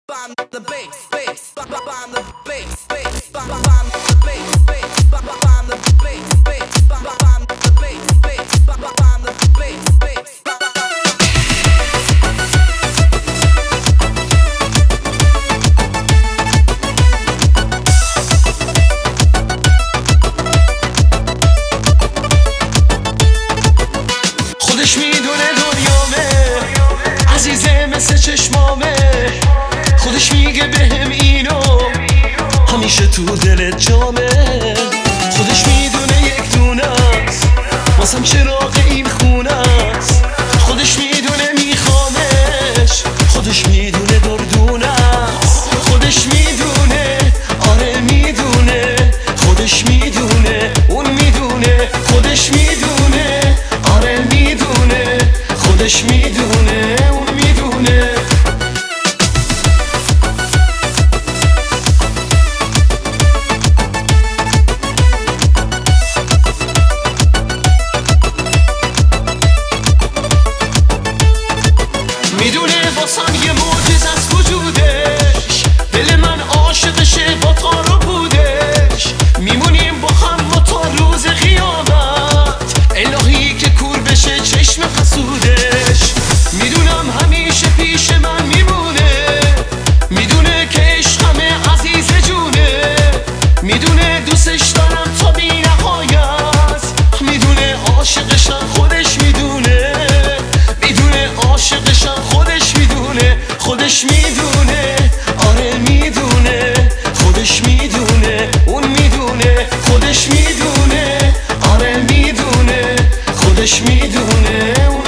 the bass, bass, the bass, bass, the bass, bass, the bass, bass, the bass, bass, the bass, bass. خودش میدونه دنیامه عزیزه مثل چشمامه، خودش میگه بهم اینو همیشه تو دلت جامه. خودش میدونه یک دونه است واسم چراغ این خونه است، خودش میدونه میخوامش، خودش میدونه دردونه است، خودش میدونه آره میدونه، خودش میدونه اون میدونه، خودش میدونه آره میدونه، خودش میدونه اون میدونه. میدونه واسم یه معجزه است وجودش، دل من عاشقشه با تار و پودش، میمونیم با هم ما تا روز قیامت، الهی که کور بشه چشم حسودش. میدونم همیشه پیش من میمونه، میدونه که عشقمه عزیز جونه، میدونه دوستش دارم تا بی نهایت، میدونه عاشقشم خودش میدونه، میدونه عاشقشم خودش میدونه، خودش میدونه آره میدونه، خودش میدونه اون میدونه، خودش میدونه آره میدونه، خودش میدونه اون